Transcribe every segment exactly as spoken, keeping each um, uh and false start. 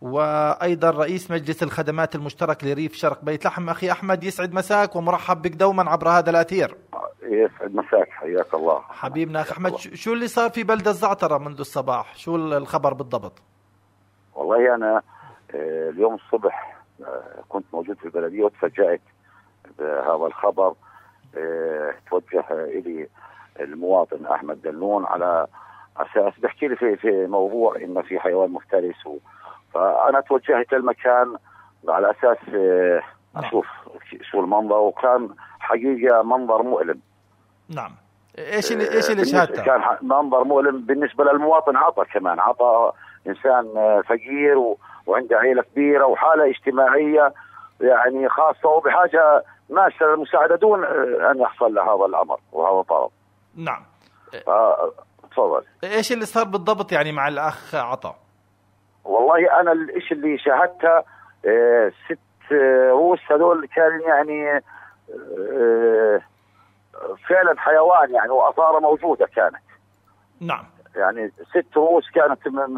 وأيضا رئيس مجلس الخدمات المشترك لريف شرق بيت لحم. أخي أحمد يسعد مساك ومرحب بك دوما عبر هذا الأثير. يسعد مساك، حياك الله حبيبنا أخي أحمد. شو اللي صار في بلدة الزعترة منذ الصباح؟ شو الخبر بالضبط؟ والله أنا اليوم الصبح كنت موجود في البلدية وتفاجأت بهذا الخبر. توجه إلي المواطن أحمد دلون على أساس بحكي لي في في موضوع إن في حيوان مفترس، فأنا توجهت المكان على أساس أشوف شو المنظر، وكان حقيقة منظر مؤلم. نعم. إيش اللي إيش اللي شاهدته؟ كان منظر مؤلم بالنسبة للمواطن. عطى كمان عطى إنسان فقير و... وعنده عائلة كبيرة وحالة اجتماعية يعني خاصة وبحاجة ماسة للمساعدة دون أن يحصل له هذا الأمر وهذا طلب. نعم. آه... تفضل. إيش اللي صار بالضبط يعني مع الأخ عطا؟ والله أنا الإشي اللي شاهدته آه ست روس هذول كان يعني آه فعلا حيوان يعني، وأثاره موجودة كانت. نعم. يعني ست روس كانت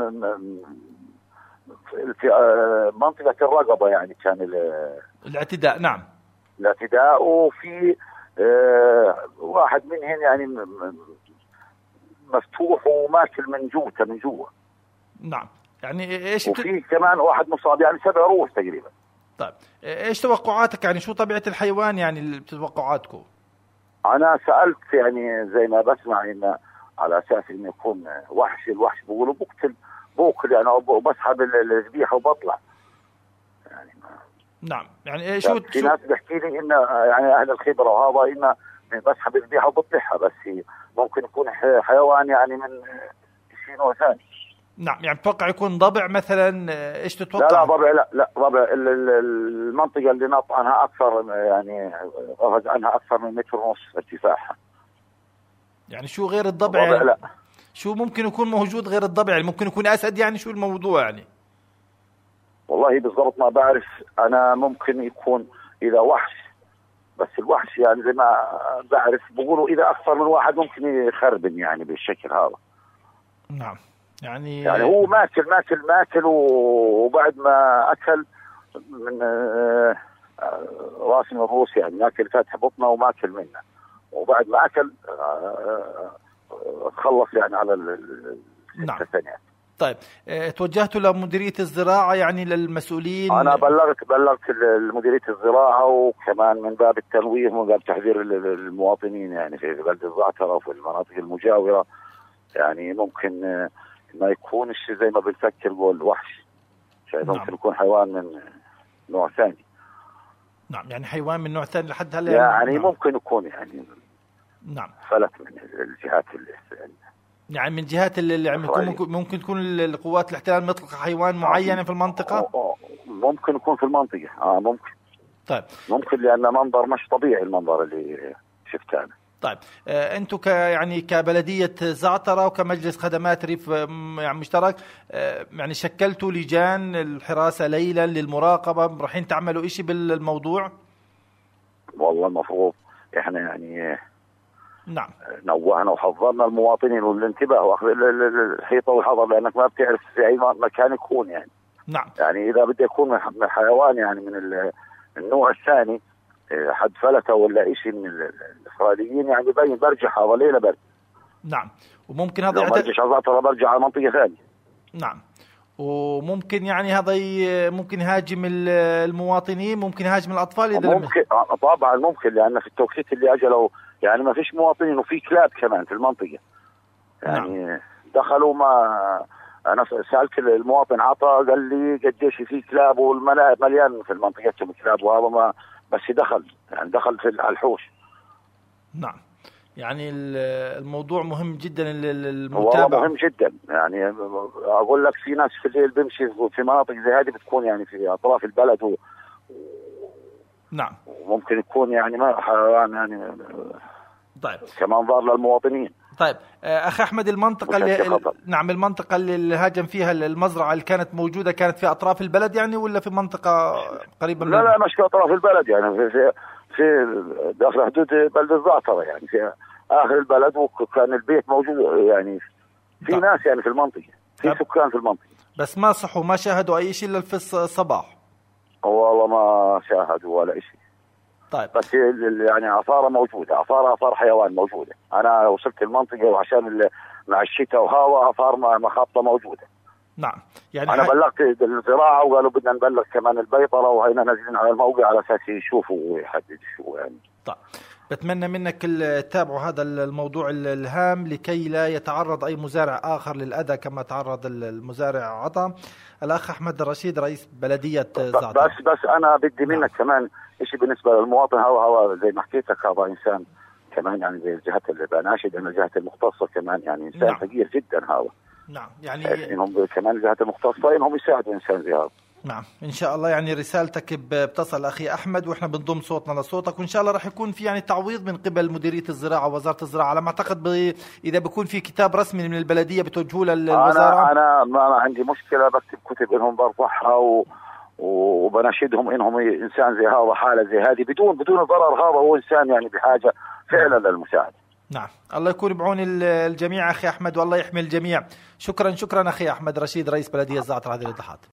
في منطقة الرقبة يعني كان الاعتداء. نعم. الاعتداء، وفي آه واحد منهم يعني مفتوح وماكل من جوته من جوا. نعم. يعني ايش وفي بت... كمان واحد مصاب يعني سبع روح تقريبا. طيب ايش توقعاتك يعني شو طبيعة الحيوان يعني توقعاتكم؟ انا سألت يعني زي ما بسمع انه على اساس انه يكون وحش. الوحش بيقولوا بقتل بوكل يعني، وبسحب الذبيحة وبطلع يعني ما... نعم. يعني ايش شو في ناس بيحكي لي انه يعني اهل الخبرة وهذا انه بسحب الذبيحة وبطلعها، بس ممكن يكون حيوان يعني من شيء نوع ثاني. نعم. يعني تتوقع يكون ضبع مثلا؟ ايش تتوقع؟ لا لا ضبع لا لا ضبع. المنطقة اللي نط عنها أكثر يعني غفز عنها أكثر من متر ونص ارتفاعها. يعني شو غير الضبع يعني؟ لا. شو ممكن يكون موجود غير الضبع يعني؟ ممكن يكون أسد يعني؟ شو الموضوع يعني؟ والله بالضبط ما بعرف أنا. ممكن يكون إذا وحش، بس الوحش يعني زي ما بعرف بقولوا إذا أكثر من واحد ممكن يخربن يعني بالشكل هذا. نعم. يعني يعني هو ماكل ماكل ماكل وبعد ما أكل من راس من الروس يعني ماكل فاتح بطنه وماكل منه، وبعد ما أكل تخلص يعني على الثانية. نعم. طيب اه توجهتوا لمديرية الزراعة يعني للمسؤولين؟ أنا بلغت بلغت مديرية الزراعة، وكمان من باب التنويه ومن باب تحذير المواطنين يعني في بلدة الزعترة وفي المناطق المجاورة. يعني ممكن ما يكونش زي ما بنفكر بقول وحش، شايف. نعم. ممكن يكون حيوان من نوع ثاني. نعم. يعني حيوان من نوع ثاني لحد هلا يعني نعم. ممكن يكون يعني نعم فلت من الجهات اللي يعني من جهات اللي عم يكون ممكن تكون القوات الاحتلال مطلقة حيوان معين في المنطقة. ممكن يكون في المنطقة اه ممكن. طيب ممكن لأن منظر مش طبيعي المنظر اللي شفته أنا. طيب آه انتم ك يعني كبلديه زعتره وكمجلس خدمات ريف يعني مشترك آه يعني شكلتوا لجان الحراسه ليلا للمراقبه، رايحين تعملوا إشي بالموضوع؟ والله المفروض احنا يعني نعم نوهنا وحذرنا المواطنين والانتباه واخذ الحيطه والحذر، لانك ما بتعرف في اي مكان يكون يعني. نعم. يعني اذا بده يكون حيوان يعني من النوع الثاني حد فلته ولا شيء من الإسرائيليين يعني بين برجع هذا ليلة برد. نعم. وممكن هذا لو برجعش على زعترة برجع على منطقة ثانية. نعم. وممكن يعني هذا ممكن يهاجم المواطنين، ممكن يهاجم الأطفال إذا ممكن لم... طبعا ممكن، لأن في التوقيت اللي أجلوا يعني ما فيش مواطنين وفي كلاب كمان في المنطقة يعني. نعم. دخلوا ما أنا سألت المواطن عطا قال لي قديش في كلاب والملاعب مليان في المنطقة كلاب، وهذا ما بس دخل يعني دخل في الحوش. نعم. يعني الموضوع مهم جدا المتابعة. والله مهم جدا يعني. أقول لك في ناس في الليل بمشي في مناطق زي هذه بتكون يعني في أطراف البلد و... نعم. وممكن يكون يعني ما حيوان يعني. طيب كمان ضار للمواطنين. طيب أخي أحمد، المنطقة اللي نعم المنطقة اللي هاجم فيها المزرعة اللي كانت موجودة كانت في أطراف البلد يعني ولا في منطقة قريبة من؟ لا لا مش في أطراف البلد يعني في في, في داخل حدود بلدة الزعترة يعني في آخر البلد، وكان البيت موجود يعني في طيب. ناس يعني في المنطقة، في طيب. سكان في المنطقة. بس ما صحوا ما شاهدوا اي شيء الا في الصباح؟ والله ما شاهدوا ولا شيء. طيب بس يعني عصاره موجوده، عصاره عصاره حيوان موجوده. انا وصلت المنطقه وعشان مع الشتاء وهواء عصار مخابطه موجوده. نعم يعني انا بلغت الزراعه وقالوا بدنا نبلغ كمان البيطره، وهينا نازلين على الموقع على اساس يشوفوا ويحددوا شو يعني. طيب بتمنى منك تتابعوا هذا الموضوع الهام لكي لا يتعرض أي مزارع آخر للأذى كما تعرض المزارع عطا. الأخ أحمد الرشيد رئيس بلدية زعتر. بس بس أنا بدي منك نعم. كمان شيء بالنسبة للمواطن. هو هو زي ما حكيت لك هذا إنسان كمان يعني زي الجهات اللي بناشد أن الجهات المختصة كمان يعني إنسان نعم. فقير جدا هذا. نعم يعني إنهم كمان الجهات المختصة إنهم يساعدوا إنسان زي هذا. نعم إن شاء الله يعني رسالتك بتصل أخي أحمد، وإحنا بنضم صوتنا لصوتك، وإن شاء الله راح يكون في يعني تعويض من قبل مديرية الزراعة ووزارة الزراعة. على ما أعتقد ب... إذا بيكون في كتاب رسمي من البلدية بتوجهه للوزارة. أنا أنا ما عندي مشكلة، بكتب كتب إنهم برفعها و... وبناشدهم إنهم إنسان زي هذا حالة زي هذه بدون بدون ضرر، هذا هو إنسان يعني بحاجة فعلا للمساعدة. نعم الله يكون بعون الجميع أخي أحمد، والله يحمي الجميع. شكرا شكرا أخي أحمد رشيد رئيس بلدية زعتر هذه الإصلاحات.